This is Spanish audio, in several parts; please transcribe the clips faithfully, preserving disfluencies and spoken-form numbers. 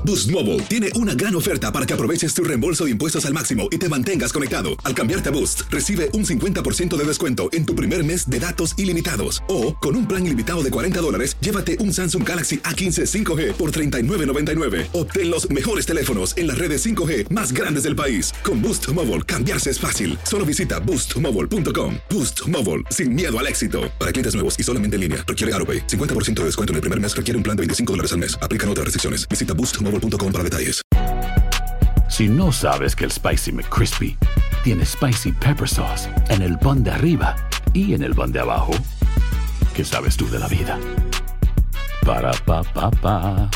Boost Mobile tiene una gran oferta para que aproveches tu reembolso de impuestos al máximo y te mantengas conectado. Al cambiarte a Boost, recibe un cincuenta por ciento de descuento en tu primer mes de datos ilimitados. O, con un plan ilimitado de cuarenta dólares, llévate un Samsung Galaxy A quince cinco G por treinta y nueve noventa y nueve. Obtén los mejores teléfonos en las redes cinco G más grandes del país. Con Boost Mobile, cambiarse es fácil. Solo visita boost mobile punto com. Boost Mobile, sin miedo al éxito. Para clientes nuevos y solamente en línea, requiere AutoPay. cincuenta por ciento de descuento en el primer mes requiere un plan de veinticinco dólares al mes. Aplican otras restricciones. Visita boost mobile punto com para detalles. Si no sabes que el Spicy McCrispy tiene Spicy Pepper Sauce en el pan de arriba y en el pan de abajo, ¿qué sabes tú de la vida? Para, pa, pa, pa.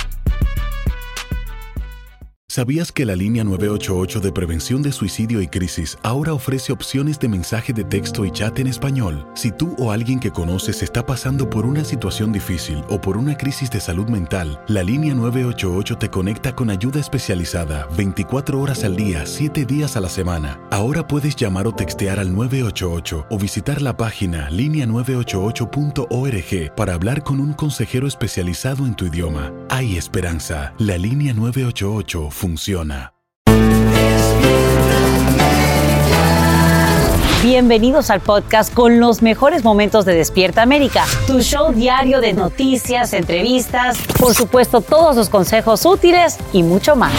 ¿Sabías que la línea nueve ocho ocho de prevención de suicidio y crisis ahora ofrece opciones de mensaje de texto y chat en español? Si tú o alguien que conoces está pasando por una situación difícil o por una crisis de salud mental, la línea nueve ocho ocho te conecta con ayuda especializada veinticuatro horas al día, siete días a la semana. Ahora puedes llamar o textear al nueve ocho ocho o visitar la página línea nueve ocho ocho punto org para hablar con un consejero especializado en tu idioma. Hay esperanza. La línea nueve ocho ocho funciona. Bienvenidos al podcast con los mejores momentos de Despierta América, tu show diario de noticias, entrevistas, por supuesto todos los consejos útiles y mucho más.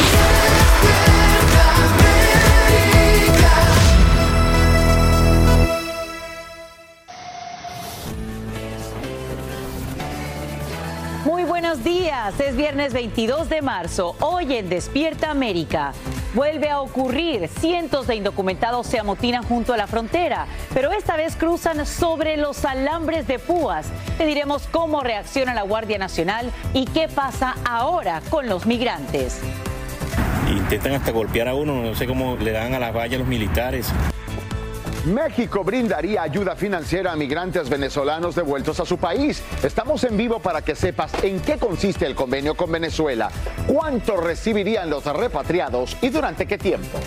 Buenos días, es viernes veintidós de marzo. Hoy en Despierta América vuelve a ocurrir. Cientos de indocumentados se amotinan junto a la frontera, pero esta vez cruzan sobre los alambres de púas. Le diremos cómo reacciona la Guardia Nacional y qué pasa ahora con los migrantes. Intentan hasta golpear a uno, no sé cómo le dan a las vallas los militares. México brindaría ayuda financiera a migrantes venezolanos devueltos a su país. Estamos en vivo para que sepas en qué consiste el convenio con Venezuela, cuánto recibirían los repatriados y durante qué tiempo.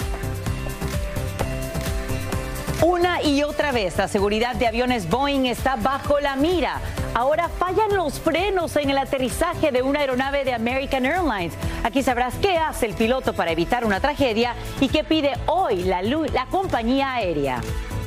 Una y otra vez, la seguridad de aviones Boeing está bajo la mira. Ahora fallan los frenos en el aterrizaje de una aeronave de American Airlines. Aquí sabrás qué hace el piloto para evitar una tragedia y qué pide hoy la, la compañía aérea.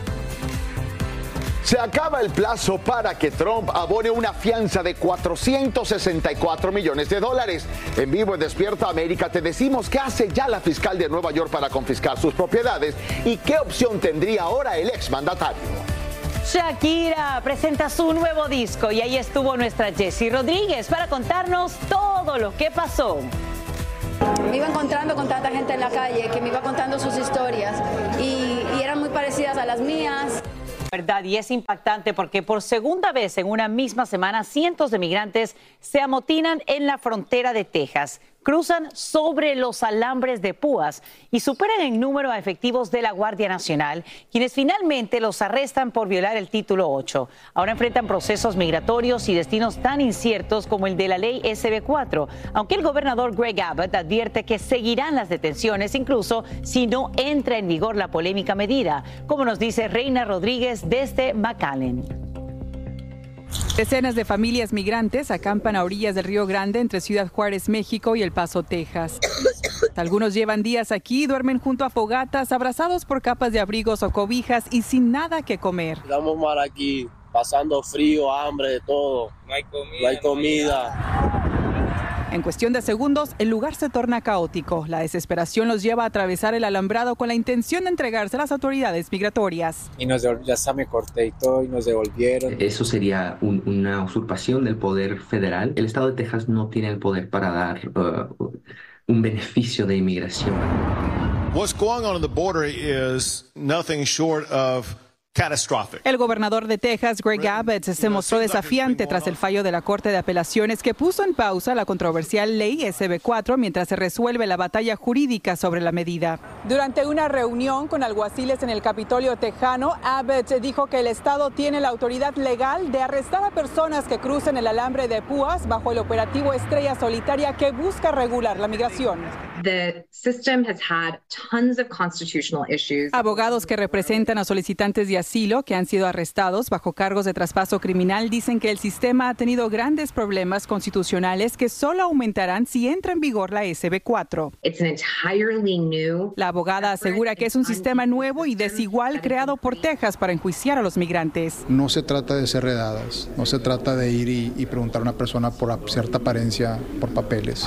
Se acaba el plazo para que Trump abone una fianza de cuatrocientos sesenta y cuatro millones de dólares. En vivo en Despierta América te decimos qué hace ya la fiscal de Nueva York para confiscar sus propiedades y qué opción tendría ahora el exmandatario. Shakira presenta su nuevo disco y ahí estuvo nuestra Jessie Rodríguez para contarnos todo lo que pasó. Me iba encontrando con tanta gente en la calle que me iba contando sus historias y, y eran muy parecidas a las mías. Verdad, y es impactante porque por segunda vez en una misma semana cientos de migrantes se amotinan en la frontera de Texas. Cruzan sobre los alambres de púas y superan en número a efectivos de la Guardia Nacional, quienes finalmente los arrestan por violar el título ocho. Ahora enfrentan procesos migratorios y destinos tan inciertos como el de la ley S B cuatro, aunque el gobernador Greg Abbott advierte que seguirán las detenciones incluso si no entra en vigor la polémica medida, como nos dice Reina Rodríguez desde McAllen. Decenas de familias migrantes acampan a orillas del Río Grande entre Ciudad Juárez, México y El Paso, Texas. Algunos llevan días aquí, duermen junto a fogatas, abrazados por capas de abrigos o cobijas y sin nada que comer. Estamos mal aquí, pasando frío, hambre, de todo. No hay comida. No hay comida. En cuestión de segundos, el lugar se torna caótico. La desesperación los lleva a atravesar el alambrado con la intención de entregarse a las autoridades migratorias. Y nos devolvieron, ya me corté y todo, y nos devolvieron. Eso sería un, una usurpación del poder federal. El estado de Texas no tiene el poder para dar uh, un beneficio de inmigración. What's going on in the border is nothing short of catastrophic. El gobernador de Texas, Greg Abbott, se mostró desafiante tras el fallo de la Corte de Apelaciones que puso en pausa la controversial ley S B cuatro mientras se resuelve la batalla jurídica sobre la medida. Durante una reunión con alguaciles en el Capitolio tejano, Abbott dijo que el Estado tiene la autoridad legal de arrestar a personas que crucen el alambre de púas bajo el operativo Estrella Solitaria que busca regular la migración. The system has had tons of constitutional issues. Abogados que representan a solicitantes de asilo que han sido arrestados bajo cargos de traspaso criminal dicen que el sistema ha tenido grandes problemas constitucionales que solo aumentarán si entra en vigor la S B cuatro. La abogada asegura que es un sistema nuevo y desigual creado por Texas para enjuiciar a los migrantes. No se trata de ser redadas, no se trata de ir y, y preguntar a una persona por cierta apariencia, por papeles.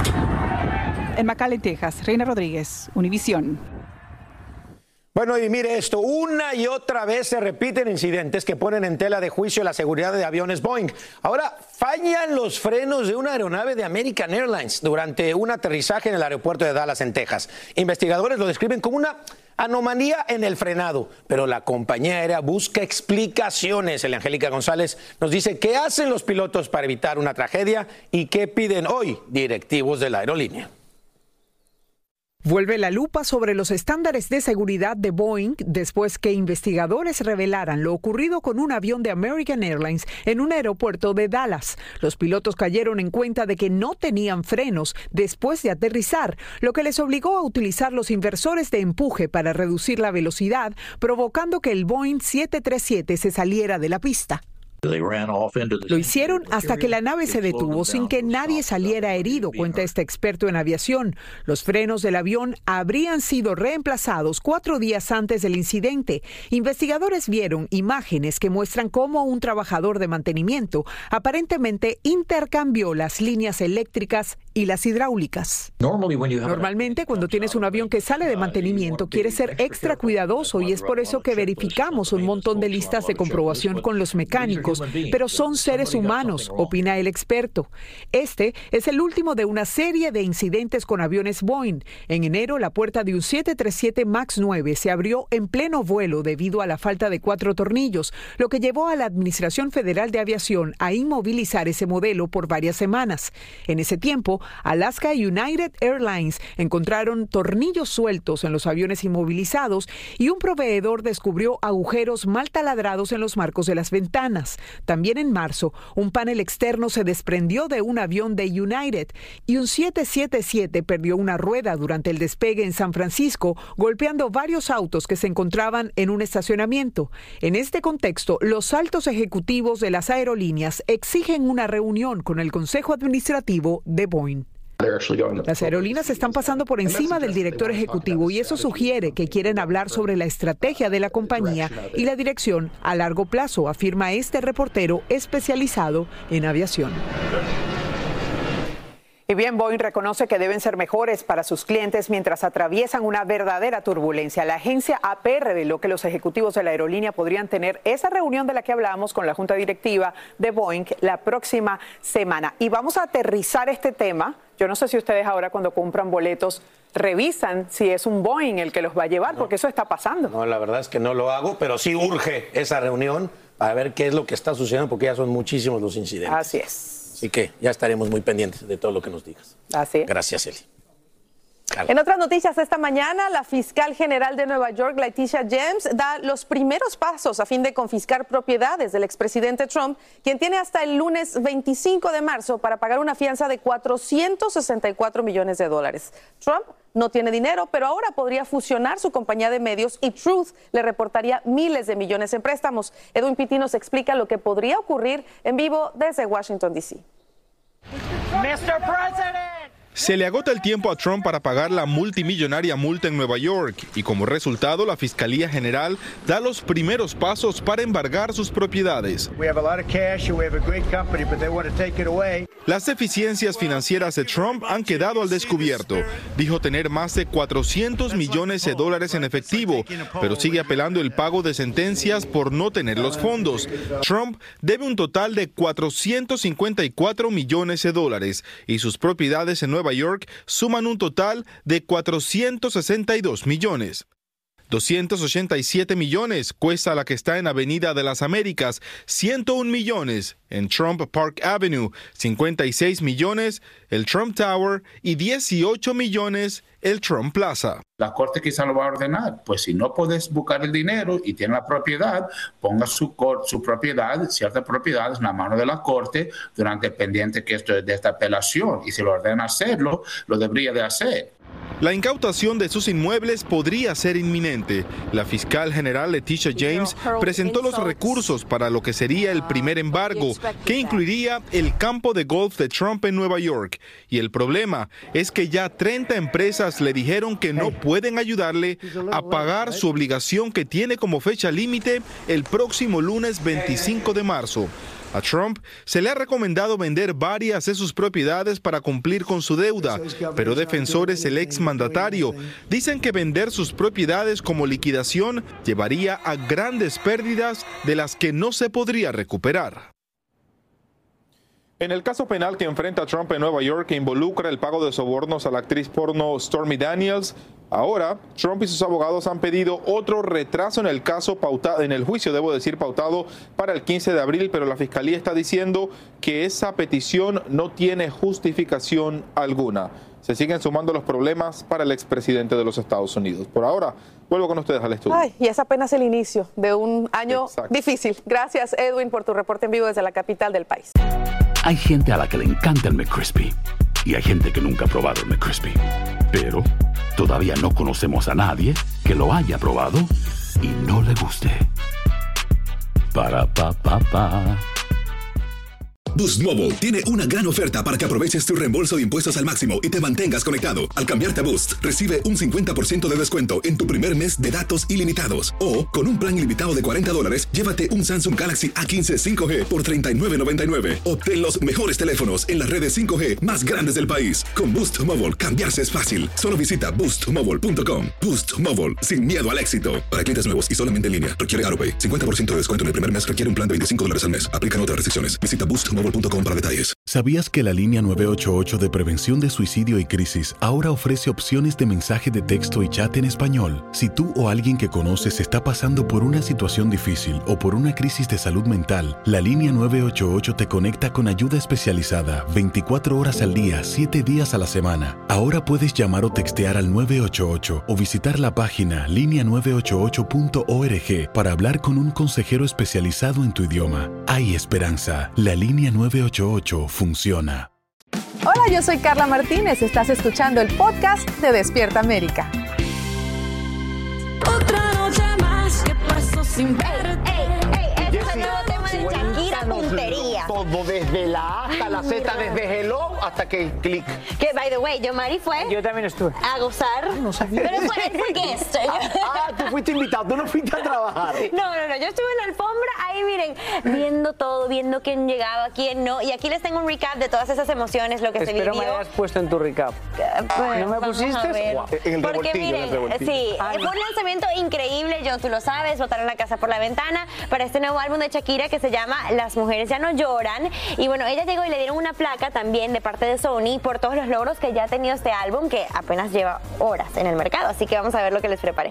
En McAllen, Texas, Reina Rodríguez, Univisión. Bueno, y mire esto, una y otra vez se repiten incidentes que ponen en tela de juicio la seguridad de aviones Boeing. Ahora fallan los frenos de una aeronave de American Airlines durante un aterrizaje en el aeropuerto de Dallas, en Texas. Investigadores lo describen como una anomalía en el frenado, pero la compañía aérea busca explicaciones. Angélica González nos dice qué hacen los pilotos para evitar una tragedia y qué piden hoy directivos de la aerolínea. Vuelve la lupa sobre los estándares de seguridad de Boeing después que investigadores revelaran lo ocurrido con un avión de American Airlines en un aeropuerto de Dallas. Los pilotos cayeron en cuenta de que no tenían frenos después de aterrizar, lo que les obligó a utilizar los inversores de empuje para reducir la velocidad, provocando que el Boeing siete treinta y siete se saliera de la pista. Lo hicieron hasta que la nave se detuvo sin que nadie saliera herido, cuenta este experto en aviación. Los frenos del avión habrían sido reemplazados cuatro días antes del incidente. Investigadores vieron imágenes que muestran cómo un trabajador de mantenimiento aparentemente intercambió las líneas eléctricas y las hidráulicas. Normalmente, cuando tienes un avión que sale de mantenimiento, quieres ser extra cuidadoso y es por eso que verificamos un montón de listas de comprobación con los mecánicos, pero son seres humanos, opina el experto. Este es el último de una serie de incidentes con aviones Boeing. En enero, la puerta de un siete treinta y siete MAX nueve se abrió en pleno vuelo debido a la falta de cuatro tornillos, lo que llevó a la Administración Federal de Aviación a inmovilizar ese modelo por varias semanas. En ese tiempo, Alaska y United Airlines encontraron tornillos sueltos en los aviones inmovilizados y un proveedor descubrió agujeros mal taladrados en los marcos de las ventanas. También en marzo, un panel externo se desprendió de un avión de United y un siete setenta y siete perdió una rueda durante el despegue en San Francisco, golpeando varios autos que se encontraban en un estacionamiento. En este contexto, los altos ejecutivos de las aerolíneas exigen una reunión con el Consejo Administrativo de Boeing. Las aerolíneas están pasando por encima del director ejecutivo y eso sugiere que quieren hablar sobre la estrategia de la compañía y la dirección a largo plazo, afirma este reportero especializado en aviación. Y bien, Boeing reconoce que deben ser mejores para sus clientes mientras atraviesan una verdadera turbulencia. La agencia A P reveló que los ejecutivos de la aerolínea podrían tener esa reunión de la que hablábamos con la junta directiva de Boeing la próxima semana. Y vamos a aterrizar este tema. Yo no sé si ustedes ahora cuando compran boletos revisan si es un Boeing el que los va a llevar, no, porque eso está pasando. No, la verdad es que no lo hago, pero sí urge esa reunión para ver qué es lo que está sucediendo, porque ya son muchísimos los incidentes. Así es. Así que ya estaremos muy pendientes de todo lo que nos digas. Así es. Gracias, Eli. Carla. En otras noticias esta mañana, la fiscal general de Nueva York, Letitia James, da los primeros pasos a fin de confiscar propiedades del expresidente Trump, quien tiene hasta el lunes veinticinco de marzo para pagar una fianza de cuatrocientos sesenta y cuatro millones de dólares. Trump no tiene dinero, pero ahora podría fusionar su compañía de medios y Truth le reportaría miles de millones en préstamos. Edwin Pitti nos explica lo que podría ocurrir en vivo desde Washington, D C mister President. Se le agota el tiempo a Trump para pagar la multimillonaria multa en Nueva York y como resultado la Fiscalía General da los primeros pasos para embargar sus propiedades. Las deficiencias financieras de Trump han quedado al descubierto. Dijo tener más de cuatrocientos millones de dólares en efectivo, pero sigue apelando el pago de sentencias por no tener los fondos. Trump debe un total de cuatrocientos cincuenta y cuatro millones de dólares y sus propiedades en Nueva York suman un total de cuatrocientos sesenta y dos millones. doscientos ochenta y siete millones cuesta la que está en Avenida de las Américas, ciento un millones en Trump Park Avenue, cincuenta y seis millones el Trump Tower y dieciocho millones el Trump Plaza. La corte quizá lo va a ordenar, pues si no puedes buscar el dinero y tiene la propiedad, ponga su, su propiedad, ciertas propiedades en la mano de la corte durante el pendiente que esto es de esta apelación y si lo ordena hacerlo, lo debería de hacer. La incautación de sus inmuebles podría ser inminente. La fiscal general Letitia James presentó los recursos para lo que sería el primer embargo, que incluiría el campo de golf de Trump en Nueva York. Y el problema es que ya treinta empresas le dijeron que no pueden ayudarle a pagar su obligación que tiene como fecha límite el próximo lunes veinticinco de marzo. A Trump se le ha recomendado vender varias de sus propiedades para cumplir con su deuda, pero defensores del exmandatario dicen que vender sus propiedades como liquidación llevaría a grandes pérdidas de las que no se podría recuperar. En el caso penal que enfrenta Trump en Nueva York, que involucra el pago de sobornos a la actriz porno Stormy Daniels, ahora Trump y sus abogados han pedido otro retraso en el caso pautado, en el juicio, debo decir, pautado para el quince de abril, pero la fiscalía está diciendo que esa petición no tiene justificación alguna. Se siguen sumando los problemas para el expresidente de los Estados Unidos. Por ahora, vuelvo con ustedes al estudio. Ay, y es apenas el inicio de un año Exacto. difícil. Gracias, Edwin, por tu reporte en vivo desde la capital del país. Hay gente a la que le encanta el McCrispy y hay gente que nunca ha probado el McCrispy. Pero todavía no conocemos a nadie que lo haya probado y no le guste. Para pa pa pa. Boost Mobile tiene una gran oferta para que aproveches tu reembolso de impuestos al máximo y te mantengas conectado. Al cambiarte a Boost, recibe un cincuenta por ciento de descuento en tu primer mes de datos ilimitados. O, con un plan ilimitado de cuarenta dólares, llévate un Samsung Galaxy A quince cinco G por treinta y nueve noventa y nueve. Obtén los mejores teléfonos en las redes cinco G más grandes del país. Con Boost Mobile, cambiarse es fácil. Solo visita boost mobile punto com. Boost Mobile, sin miedo al éxito. Para clientes nuevos y solamente en línea, requiere AutoPay. cincuenta por ciento de descuento en el primer mes, requiere un plan de veinticinco dólares al mes. Aplican otras restricciones. Visita boost mobile punto com para detalles. ¿Sabías que la línea nueve ocho ocho de prevención de suicidio y crisis ahora ofrece opciones de mensaje de texto y chat en español? Si tú o alguien que conoces está pasando por una situación difícil o por una crisis de salud mental, la línea nueve ocho ocho te conecta con ayuda especializada veinticuatro horas al día, siete días a la semana. Ahora puedes llamar o textear al nueve ocho ocho o visitar la página línea nueve ocho ocho punto org para hablar con un consejero especializado en tu idioma. Hay esperanza. La línea nueve ocho ocho funciona. Hola, yo soy Carla Martínez. Estás escuchando el podcast de Despierta América. Otra noche más que paso sin verte. Este es el nuevo tema de Shakira, puntería. Todo, desde la A hasta la Z, desde hello hasta que el clic. Que, by the way, yo Mari fue Yo también estuve. a gozar. No sabía. Pero fue el guest. Ah, tú fuiste invitado, tú no fuiste a trabajar. No, no, no, yo estuve en la alfombra ahí, miren, viendo todo, viendo quién llegaba, quién no. Y aquí les tengo un recap de todas esas emociones, lo que Espero se me vivió. hayas puesto en tu recap. Bueno, ¿No me vamos pusiste? a ver. Wow. En el Porque revoltillo, en el miren, revoltillo. sí, Ay, fue un lanzamiento increíble, John, tú lo sabes, botaron la casa por la ventana para este nuevo álbum de Shakira que se llama Las Mujeres Ya No Lloran. Y bueno, ella llegó y le dieron una placa también de parte de Sony por todos los logros que ya ha tenido este álbum, que apenas lleva horas en el mercado. Así que vamos a ver lo que les preparé.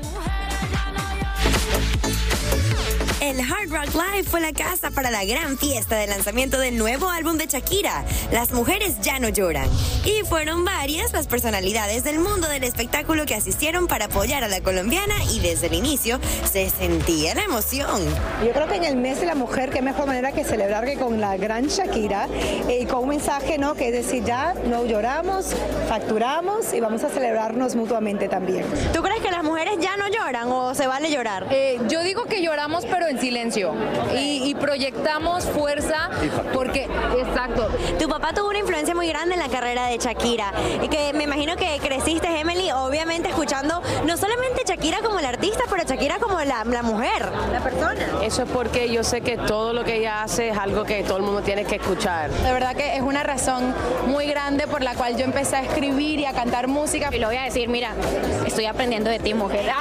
El Hard Rock Live fue la casa para la gran fiesta de lanzamiento del nuevo álbum de Shakira, Las Mujeres Ya No Lloran. Y fueron varias las personalidades del mundo del espectáculo que asistieron para apoyar a la colombiana y desde el inicio se sentía la emoción. Yo creo que en el mes de la mujer, qué mejor manera que celebrar que con la gran Shakira y eh, con un mensaje, ¿no? Que es decir, ya no lloramos, facturamos y vamos a celebrarnos mutuamente también. ¿Tú crees que las mujeres ya no lloran o se vale llorar? Eh, yo digo que lloramos pero en silencio y, y proyectamos fuerza porque, exacto. Tu papá tuvo una influencia muy grande en la carrera de Shakira y que me imagino que creciste, Emily, obviamente escuchando no solamente Shakira como la artista, pero Shakira como la, la mujer, la persona. Eso es porque yo sé que todo lo que ella hace es algo que todo el mundo tiene que escuchar. De verdad que es una razón muy grande por la cual yo empecé a escribir y a cantar música. Y lo voy a decir, mira, estoy aprendiendo de ti, mujer.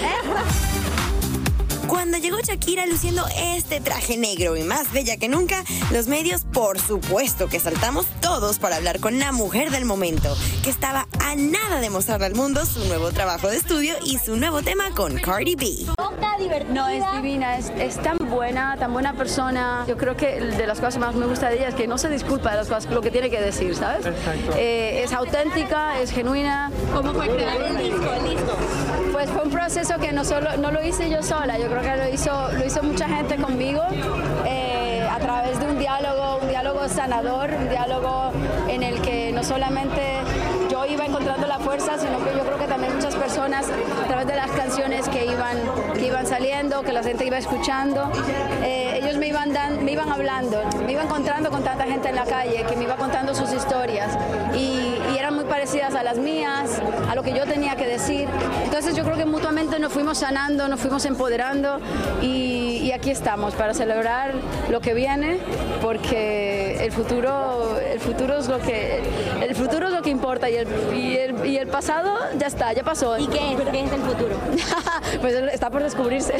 Cuando llegó Shakira luciendo este traje negro y más bella que nunca, los medios por supuesto que saltamos todos para hablar con la mujer del momento, que estaba a nada de mostrarle al mundo su nuevo trabajo de estudio y su nuevo tema con Cardi B. No, es divina, es, es tan buena, tan buena persona. Yo creo que de las cosas que más me gusta de ella es que no se disculpa de las cosas, lo que tiene que decir, ¿sabes? Exacto. Eh, es auténtica, es genuina. ¿Cómo fue crear el disco? ¿El disco? Pues fue un proceso que no solo no lo hice yo sola, yo creo que lo hizo lo hizo mucha gente conmigo eh, a través de un diálogo, un diálogo sanador, un diálogo en el que no solamente yo iba iba encontrando la fuerza, sino que yo creo que también muchas personas, a través de las canciones que iban, que iban saliendo, que la gente iba escuchando, eh, ellos me iban, dan, me iban hablando, me iba encontrando con tanta gente en la calle que me iba contando sus historias y, y eran muy parecidas a las mías, a lo que yo tenía que decir. Entonces yo creo que mutuamente nos fuimos sanando, nos fuimos empoderando y, y aquí estamos para celebrar lo que viene, porque el futuro, el futuro es lo que, el futuro es lo que importa y el, y el, y el pasado ya está, ya pasó. ¿Y qué es? ¿Qué es el futuro? Pues está por descubrirse.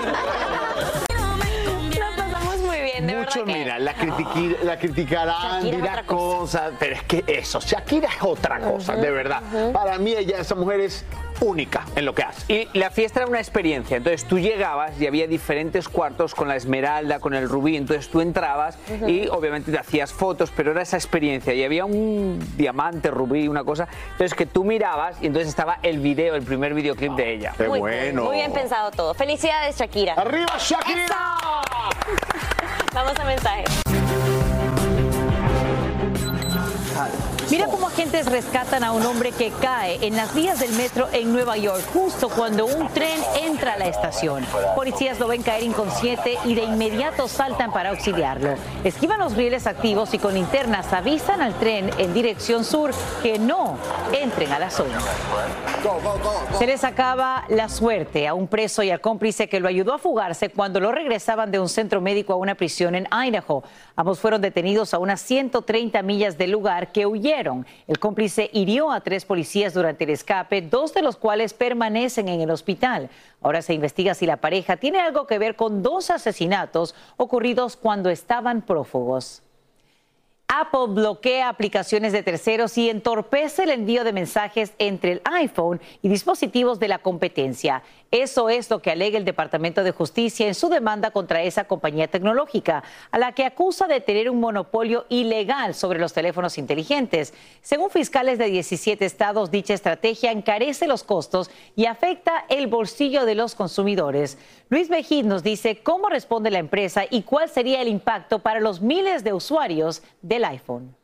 Muchos, mira, la, critiqui, la criticarán, dirán cosas, pero es que eso, Shakira es otra cosa, uh-huh, de verdad. Uh-huh. Para mí ella, esa mujer es única en lo que hace. Y la fiesta era una experiencia, entonces tú llegabas y había diferentes cuartos con la esmeralda, con el rubí, entonces tú entrabas uh-huh. y obviamente te hacías fotos, pero era esa experiencia y había un diamante, rubí, una cosa, entonces que tú mirabas y entonces estaba el video, el primer videoclip oh, de ella. ¡Qué muy bueno! Bien, muy bien pensado todo. ¡Felicidades, Shakira! ¡Arriba, Shakira! ¡Eso! Vamos a mensaje. Mira cómo agentes rescatan a un hombre que cae en las vías del metro en Nueva York justo cuando un tren entra a la estación. Policías lo ven caer inconsciente y de inmediato saltan para auxiliarlo. Esquivan los rieles activos y con linternas avisan al tren en dirección sur que no entren a la zona. Se les acaba la suerte a un preso y al cómplice que lo ayudó a fugarse cuando lo regresaban de un centro médico a una prisión en Idaho. Ambos fueron detenidos a unas ciento treinta millas del lugar que huyeron. El cómplice hirió a tres policías durante el escape, dos de los cuales permanecen en el hospital. Ahora se investiga si la pareja tiene algo que ver con dos asesinatos ocurridos cuando estaban prófugos. Apple bloquea aplicaciones de terceros y entorpece el envío de mensajes entre el iPhone y dispositivos de la competencia. Eso es lo que alega el Departamento de Justicia en su demanda contra esa compañía tecnológica, a la que acusa de tener un monopolio ilegal sobre los teléfonos inteligentes. Según fiscales de diecisiete estados, dicha estrategia encarece los costos y afecta el bolsillo de los consumidores. Luis Mejid nos dice cómo responde la empresa y cuál sería el impacto para los miles de usuarios del iPhone.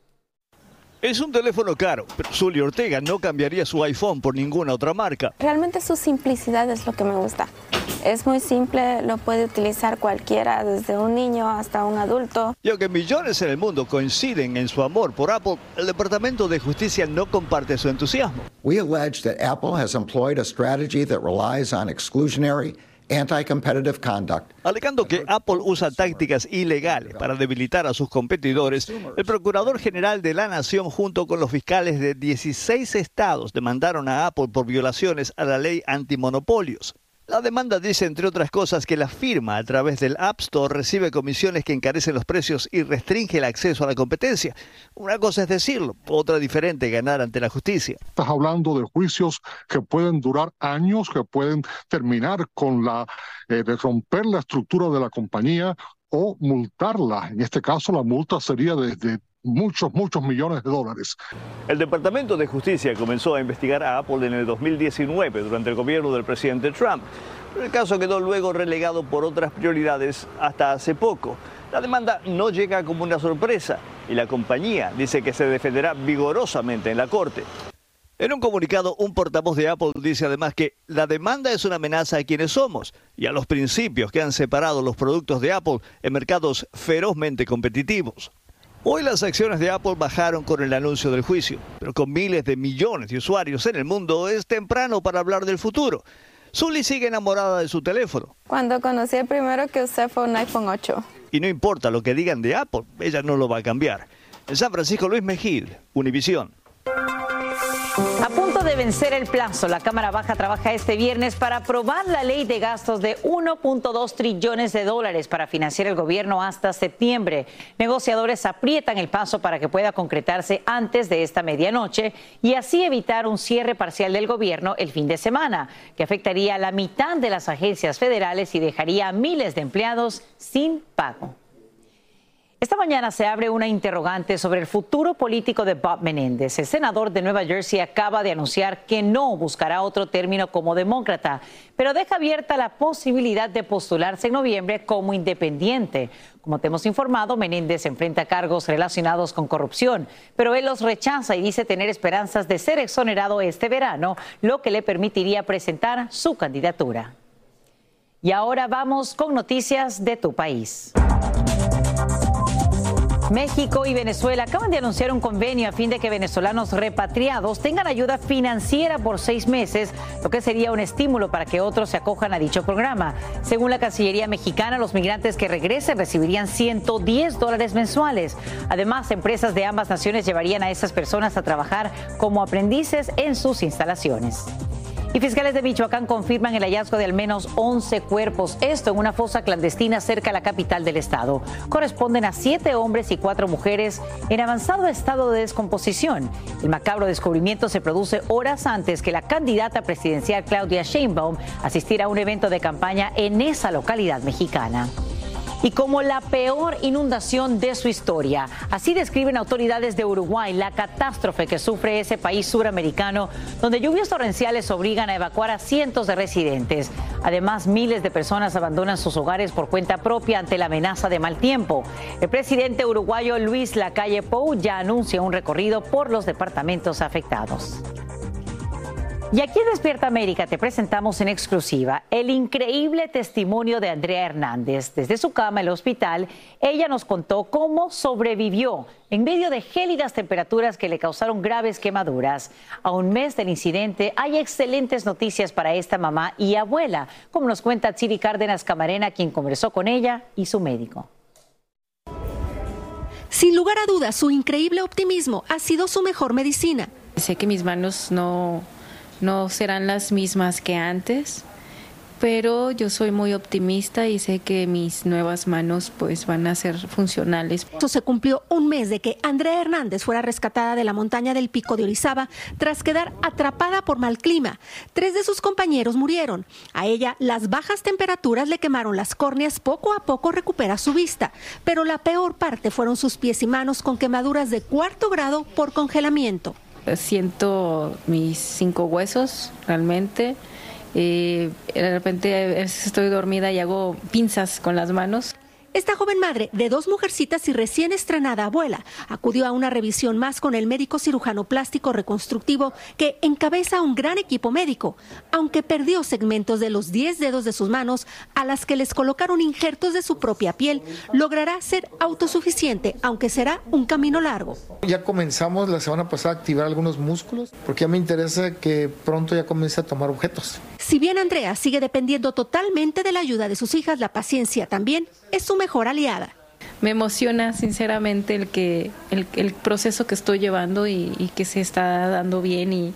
Es un teléfono caro, pero Zully Ortega no cambiaría su iPhone por ninguna otra marca. Realmente su simplicidad es lo que me gusta. Es muy simple, lo puede utilizar cualquiera, desde un niño hasta un adulto. Y aunque millones en el mundo coinciden en su amor por Apple, el Departamento de Justicia no comparte su entusiasmo. We allege that Apple has employed a strategy that relies on exclusionary anti-competitive conduct. Alegando que Apple usa tácticas ilegales para debilitar a sus competidores, el Procurador General de la Nación junto con los fiscales de dieciséis estados demandaron a Apple por violaciones a la ley antimonopolios. La demanda dice, entre otras cosas, que la firma a través del App Store recibe comisiones que encarecen los precios y restringe el acceso a la competencia. Una cosa es decirlo, otra diferente ganar ante la justicia. Estás hablando de juicios que pueden durar años, que pueden terminar con la eh, de romper la estructura de la compañía o multarla. En este caso, la multa sería desde muchos, muchos millones de dólares. El Departamento de Justicia comenzó a investigar a Apple en el dos mil diecinueve durante el gobierno del presidente Trump. Pero el caso quedó luego relegado por otras prioridades hasta hace poco. La demanda no llega como una sorpresa y la compañía dice que se defenderá vigorosamente en la corte. En un comunicado, un portavoz de Apple dice además que la demanda es una amenaza a quienes somos y a los principios que han separado los productos de Apple en mercados ferozmente competitivos. Hoy las acciones de Apple bajaron con el anuncio del juicio, pero con miles de millones de usuarios en el mundo es temprano para hablar del futuro. Zully sigue enamorada de su teléfono. Cuando conocí el primero que usé fue un iPhone ocho. Y no importa lo que digan de Apple, ella no lo va a cambiar. En San Francisco, Luis Mejid, Univisión. A punto de vencer el plazo, la Cámara Baja trabaja este viernes para aprobar la ley de gastos de uno punto dos trillones de dólares para financiar el gobierno hasta septiembre. Negociadores aprietan el paso para que pueda concretarse antes de esta medianoche y así evitar un cierre parcial del gobierno el fin de semana, que afectaría a la mitad de las agencias federales y dejaría a miles de empleados sin pago. Esta mañana se abre una interrogante sobre el futuro político de Bob Menéndez. El senador de Nueva Jersey acaba de anunciar que no buscará otro término como demócrata, pero deja abierta la posibilidad de postularse en noviembre como independiente. Como te hemos informado, Menéndez enfrenta cargos relacionados con corrupción, pero él los rechaza y dice tener esperanzas de ser exonerado este verano, lo que le permitiría presentar su candidatura. Y ahora vamos con noticias de tu país. México y Venezuela acaban de anunciar un convenio a fin de que venezolanos repatriados tengan ayuda financiera por seis meses, lo que sería un estímulo para que otros se acojan a dicho programa. Según la Cancillería mexicana, los migrantes que regresen recibirían ciento diez dólares mensuales. Además, empresas de ambas naciones llevarían a esas personas a trabajar como aprendices en sus instalaciones. Y fiscales de Michoacán confirman el hallazgo de al menos once cuerpos, esto en una fosa clandestina cerca de la capital del estado. Corresponden a siete hombres y cuatro mujeres en avanzado estado de descomposición. El macabro descubrimiento se produce horas antes que la candidata presidencial Claudia Sheinbaum asistiera a un evento de campaña en esa localidad mexicana. Y como la peor inundación de su historia. Así describen autoridades de Uruguay la catástrofe que sufre ese país suramericano, donde lluvias torrenciales obligan a evacuar a cientos de residentes. Además, miles de personas abandonan sus hogares por cuenta propia ante la amenaza de mal tiempo. El presidente uruguayo Luis Lacalle Pou ya anuncia un recorrido por los departamentos afectados. Y aquí en Despierta América te presentamos en exclusiva el increíble testimonio de Andrea Hernández. Desde su cama en el hospital, ella nos contó cómo sobrevivió en medio de gélidas temperaturas que le causaron graves quemaduras. A un mes del incidente, hay excelentes noticias para esta mamá y abuela, como nos cuenta Tsiri Cárdenas Camarena, quien conversó con ella y su médico. Sin lugar a dudas, su increíble optimismo ha sido su mejor medicina. Sé que mis manos no... no serán las mismas que antes, pero yo soy muy optimista y sé que mis nuevas manos pues van a ser funcionales. Esto se cumplió un mes de que Andrea Hernández fuera rescatada de la montaña del Pico de Orizaba tras quedar atrapada por mal clima. Tres de sus compañeros murieron. A ella las bajas temperaturas le quemaron las córneas, poco a poco recupera su vista, pero la peor parte fueron sus pies y manos con quemaduras de cuarto grado por congelamiento. Siento mis cinco huesos realmente. Eh, de repente a veces estoy dormida y hago pinzas con las manos. Esta joven madre de dos mujercitas y recién estrenada abuela acudió a una revisión más con el médico cirujano plástico reconstructivo que encabeza un gran equipo médico, aunque perdió segmentos de los diez dedos de sus manos a las que les colocaron injertos de su propia piel. Logrará ser autosuficiente, aunque será un camino largo. Ya comenzamos la semana pasada a activar algunos músculos porque ya me interesa que pronto ya comience a tomar objetos. Si bien Andrea sigue dependiendo totalmente de la ayuda de sus hijas, la paciencia también es su mejor aliada. Me emociona sinceramente el que el, el proceso que estoy llevando y, y que se está dando bien y,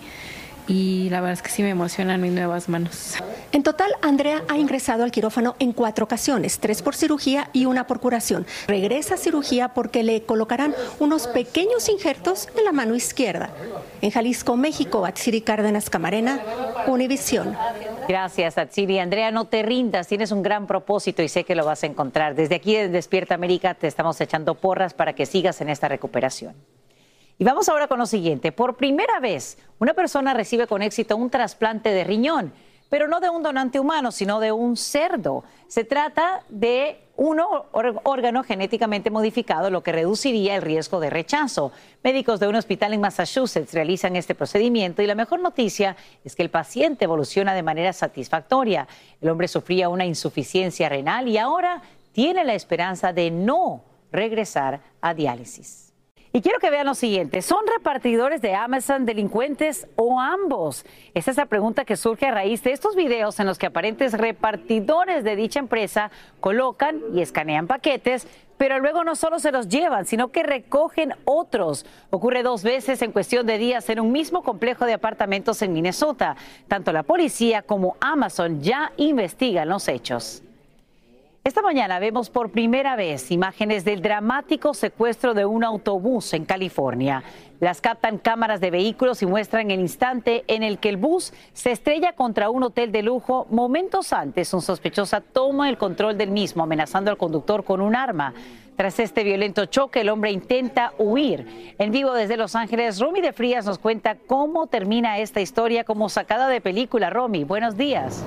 y la verdad es que sí me emocionan mis nuevas manos. En total, Andrea ha ingresado al quirófano en cuatro ocasiones, tres por cirugía y una por curación. Regresa a cirugía porque le colocarán unos pequeños injertos en la mano izquierda. En Jalisco, México, Atsiri Cárdenas Camarena, Univisión. Gracias, Atsiri. Andrea, no te rindas, tienes un gran propósito y sé que lo vas a encontrar. Desde aquí, desde Despierta América, te estamos echando porras para que sigas en esta recuperación. Y vamos ahora con lo siguiente. Por primera vez, una persona recibe con éxito un trasplante de riñón, pero no de un donante humano, sino de un cerdo. Se trata de un órgano genéticamente modificado, lo que reduciría el riesgo de rechazo. Médicos de un hospital en Massachusetts realizan este procedimiento y la mejor noticia es que el paciente evoluciona de manera satisfactoria. El hombre sufría una insuficiencia renal y ahora tiene la esperanza de no regresar a diálisis. Y quiero que vean lo siguiente, ¿son repartidores de Amazon delincuentes o ambos? Esta es la pregunta que surge a raíz de estos videos en los que aparentes repartidores de dicha empresa colocan y escanean paquetes, pero luego no solo se los llevan, sino que recogen otros. Ocurre dos veces en cuestión de días en un mismo complejo de apartamentos en Minnesota. Tanto la policía como Amazon ya investigan los hechos. Esta mañana vemos por primera vez imágenes del dramático secuestro de un autobús en California. Las captan cámaras de vehículos y muestran el instante en el que el bus se estrella contra un hotel de lujo. Momentos antes, un sospechoso toma el control del mismo, amenazando al conductor con un arma. Tras este violento choque, el hombre intenta huir. En vivo desde Los Ángeles, Romy de Frías nos cuenta cómo termina esta historia como sacada de película. Romy, buenos días.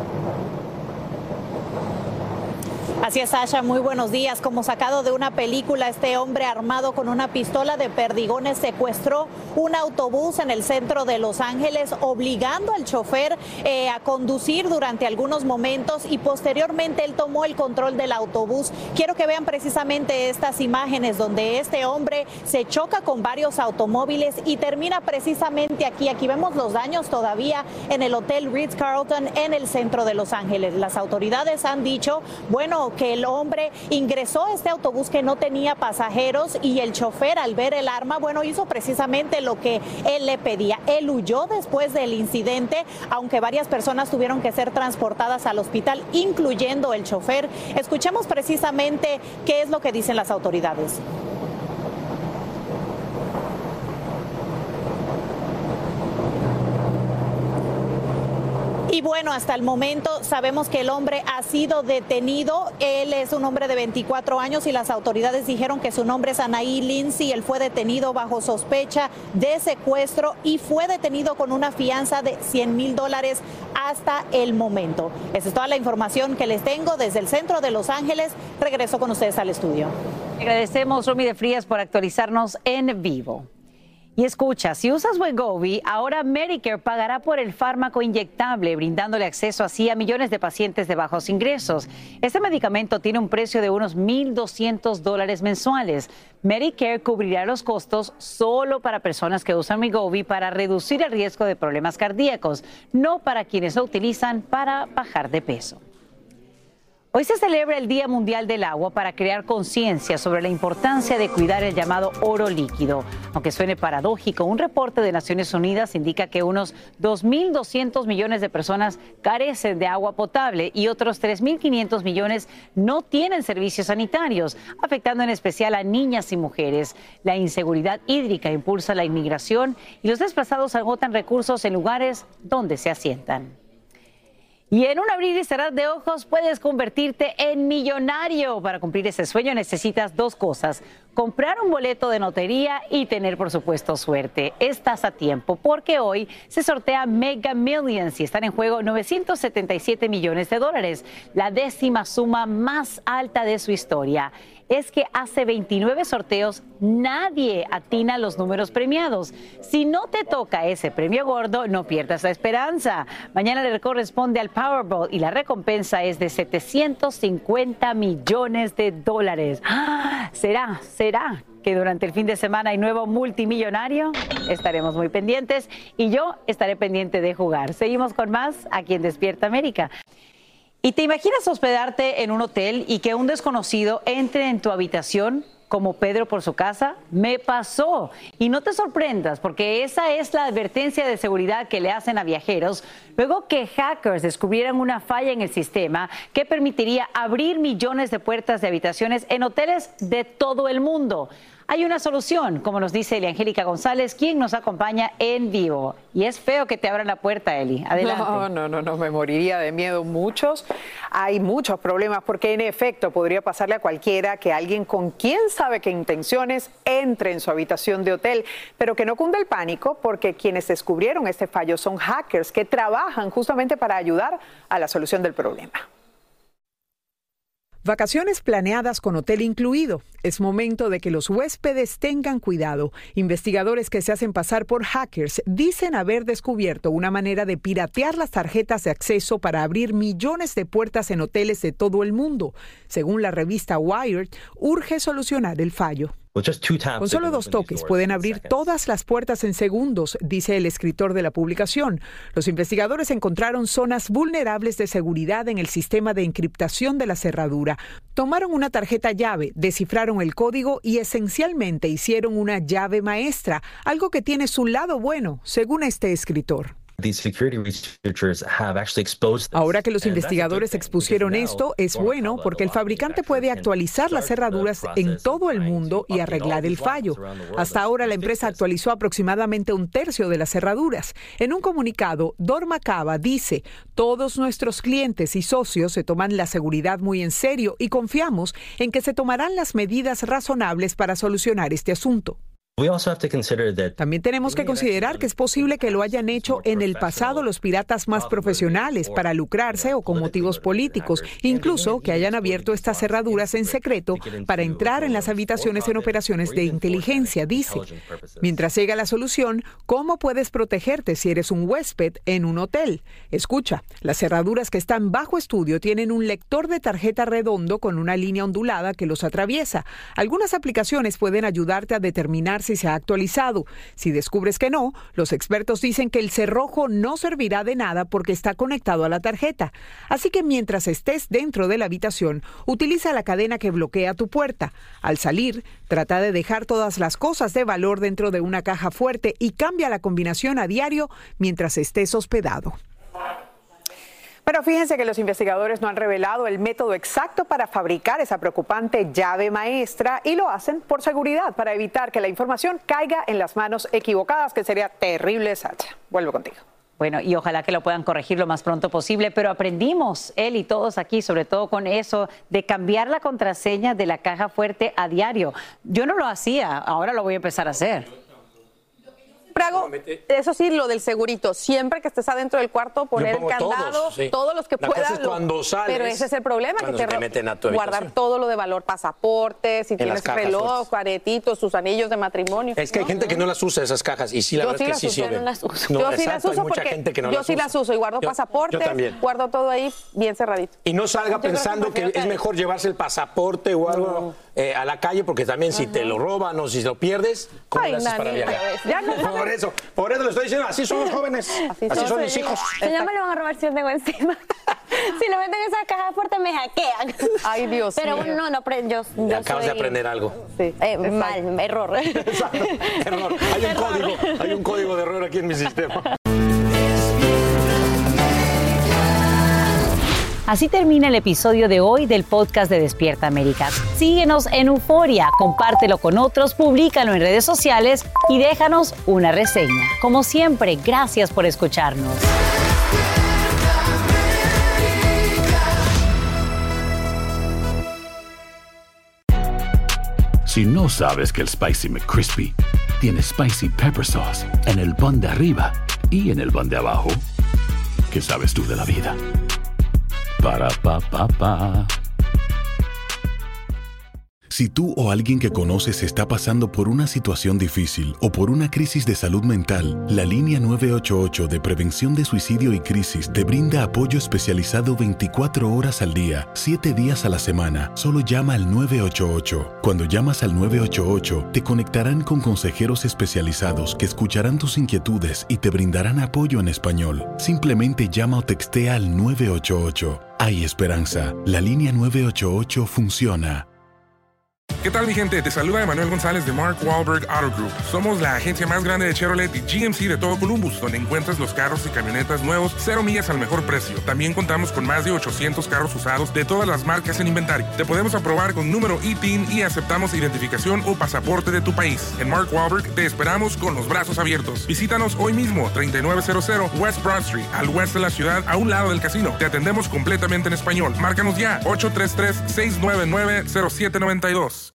Así es, Sasha, muy buenos días. Como sacado de una película, este hombre armado con una pistola de perdigones secuestró un autobús en el centro de Los Ángeles, obligando al chofer eh, a conducir durante algunos momentos y posteriormente él tomó el control del autobús. Quiero que vean precisamente estas imágenes donde este hombre se choca con varios automóviles y termina precisamente aquí. Aquí vemos los daños todavía en el Hotel Ritz-Carlton en el centro de Los Ángeles. Las autoridades han dicho, bueno, que el hombre ingresó a este autobús que no tenía pasajeros y el chofer, al ver el arma, bueno, hizo precisamente lo que él le pedía. Él huyó después del incidente, aunque varias personas tuvieron que ser transportadas al hospital, incluyendo el chofer. Escuchemos precisamente qué es lo que dicen las autoridades. Y bueno, hasta el momento sabemos que el hombre ha sido detenido. Él es un hombre de veinticuatro años y las autoridades dijeron que su nombre es Anaí Lindsay. Él fue detenido bajo sospecha de secuestro y fue detenido con una fianza de cien mil dólares hasta el momento. Esa es toda la información que les tengo desde el centro de Los Ángeles. Regreso con ustedes al estudio. Agradecemos, Romy de Frías, por actualizarnos en vivo. Y escucha, si usas Wegovy, ahora Medicare pagará por el fármaco inyectable, brindándole acceso así a millones de pacientes de bajos ingresos. Este medicamento tiene un precio de unos mil doscientos dólares mensuales. Medicare cubrirá los costos solo para personas que usan Wegovy para reducir el riesgo de problemas cardíacos, no para quienes lo utilizan para bajar de peso. Hoy se celebra el Día Mundial del Agua para crear conciencia sobre la importancia de cuidar el llamado oro líquido. Aunque suene paradójico, un reporte de Naciones Unidas indica que unos dos mil doscientos millones de personas carecen de agua potable y otros tres mil quinientos millones no tienen servicios sanitarios, afectando en especial a niñas y mujeres. La inseguridad hídrica impulsa la inmigración y los desplazados agotan recursos en lugares donde se asientan. Y en un abrir y cerrar de ojos puedes convertirte en millonario. Para cumplir ese sueño necesitas dos cosas: comprar un boleto de lotería y tener, por supuesto, suerte. Estás a tiempo porque hoy se sortea Mega Millions y están en juego novecientos setenta y siete millones de dólares, la décima suma más alta de su historia. Es que hace veintinueve sorteos nadie atina los números premiados. Si no te toca ese premio gordo, no pierdas la esperanza. Mañana le corresponde al Powerball y la recompensa es de setecientos cincuenta millones de dólares. ¡Ah! ¿Será, será que durante el fin de semana hay nuevo multimillonario? Estaremos muy pendientes y yo estaré pendiente de jugar. Seguimos con más aquí en Despierta América. ¿Y te imaginas hospedarte en un hotel y que un desconocido entre en tu habitación como Pedro por su casa? Me pasó. Y no te sorprendas, porque esa es la advertencia de seguridad que le hacen a viajeros luego que hackers descubrieran una falla en el sistema que permitiría abrir millones de puertas de habitaciones en hoteles de todo el mundo. Hay una solución, como nos dice Eli Angélica González, quien nos acompaña en vivo. Y es feo que te abran la puerta, Eli. Adelante. No, no, no, no, me moriría de miedo. Muchos, hay muchos problemas porque en efecto podría pasarle a cualquiera que alguien con quién sabe qué intenciones entre en su habitación de hotel, pero que no cunde el pánico porque quienes descubrieron este fallo son hackers que trabajan justamente para ayudar a la solución del problema. Vacaciones planeadas con hotel incluido. Es momento de que los huéspedes tengan cuidado. Investigadores que se hacen pasar por hackers dicen haber descubierto una manera de piratear las tarjetas de acceso para abrir millones de puertas en hoteles de todo el mundo. Según la revista Wired, urge solucionar el fallo. Con solo dos toques pueden abrir todas las puertas en segundos, dice el escritor de la publicación. Los investigadores encontraron zonas vulnerables de seguridad en el sistema de encriptación de la cerradura. Tomaron una tarjeta llave, descifraron el código y esencialmente hicieron una llave maestra, algo que tiene su lado bueno, según este escritor. Ahora que los investigadores expusieron esto, es bueno porque el fabricante puede actualizar las cerraduras en todo el mundo y arreglar el fallo. Hasta ahora la empresa actualizó aproximadamente un tercio de las cerraduras. En un comunicado, dormakaba dice: todos nuestros clientes y socios se toman la seguridad muy en serio y confiamos en que se tomarán las medidas razonables para solucionar este asunto. También tenemos que considerar que es posible que lo hayan hecho en el pasado los piratas más profesionales para lucrarse o con motivos políticos, incluso que hayan abierto estas cerraduras en secreto para entrar en las habitaciones en operaciones de inteligencia, dice. Mientras llega la solución, ¿cómo puedes protegerte si eres un huésped en un hotel? Escucha, las cerraduras que están bajo estudio tienen un lector de tarjeta redondo con una línea ondulada que los atraviesa. Algunas aplicaciones pueden ayudarte a determinar si se ha actualizado. Si descubres que no, los expertos dicen que el cerrojo no servirá de nada porque está conectado a la tarjeta. Así que mientras estés dentro de la habitación, utiliza la cadena que bloquea tu puerta. Al salir, trata de dejar todas las cosas de valor dentro de una caja fuerte y cambia la combinación a diario mientras estés hospedado. Pero fíjense que los investigadores no han revelado el método exacto para fabricar esa preocupante llave maestra y lo hacen por seguridad, para evitar que la información caiga en las manos equivocadas, que sería terrible, Sacha. Vuelvo contigo. Bueno, y ojalá que lo puedan corregir lo más pronto posible, pero aprendimos, él y todos aquí, sobre todo con eso de cambiar la contraseña de la caja fuerte a diario. Yo no lo hacía, ahora lo voy a empezar a hacer. Hago, eso sí, lo del segurito, siempre que estés adentro del cuarto, poner el candado, todos, sí. todos los que La puedas. cosa es cuando sales, pero ese es el problema, que te, te meten a tu guardar habitación. todo lo de valor, pasaportes, si En tienes las reloj, aretitos, sus anillos de matrimonio. Es que hay ¿no? gente que no las usa esas cajas y sí, la yo verdad sí es que sí las uso, sirven. no las uso. No, yo sí exacto, las hay uso mucha porque gente que no yo las sí usa. las uso y guardo Yo- pasaportes, yo también. guardo todo ahí bien cerradito. Y no salga Yo creo que pensando que, prefiero es que- mejor llevarse el pasaporte o algo eh, a la calle, porque también si te lo roban o si lo pierdes, ¿cómo Ay, lo haces para Nani, viajar? ya no sabes. Por eso, por eso le estoy diciendo, así son los jóvenes, así, son, son mis señor. hijos. Si no me lo van a robar si lo tengo encima. Si lo meten en esa caja fuerte me hackean. Ay, Dios Pero mío. no, no, pre- yo, yo Acabas soy... de aprender algo. Sí, Eh, mal, error. Exacto, error. Hay un código, hay un código de error aquí en mi sistema. Así termina el episodio de hoy del podcast de Despierta América. Síguenos en Euforia, compártelo con otros, públicalo en redes sociales y déjanos una reseña. Como siempre, gracias por escucharnos. Si no sabes que el Spicy McCrispy tiene Spicy Pepper Sauce en el pan de arriba y en el pan de abajo, ¿qué sabes tú de la vida? Para, pa, pa, pa. Si tú o alguien que conoces está pasando por una situación difícil o por una crisis de salud mental, la línea nueve ocho ocho de prevención de suicidio y crisis te brinda apoyo especializado veinticuatro horas al día, siete días a la semana. Solo llama al nueve ocho ocho. Cuando llamas al nueve ocho ocho, te conectarán con consejeros especializados que escucharán tus inquietudes y te brindarán apoyo en español. Simplemente llama o textea al nueve ocho ocho. Hay esperanza. La línea nueve ocho ocho funciona. ¿Qué tal, mi gente? Te saluda Emanuel González de Mark Wahlberg Auto Group. Somos la agencia más grande de Chevrolet y G M C de todo Columbus, donde encuentras los carros y camionetas nuevos, cero millas al mejor precio. También contamos con más de ochocientos carros usados de todas las marcas en inventario. Te podemos aprobar con número I T I N y aceptamos identificación o pasaporte de tu país. En Mark Wahlberg te esperamos con los brazos abiertos. Visítanos hoy mismo, treinta y nueve cero cero West Broad Street, al oeste de la ciudad, a un lado del casino. Te atendemos completamente en español. Márcanos ya, ocho tres tres, seis nueve nueve, cero siete nueve dos.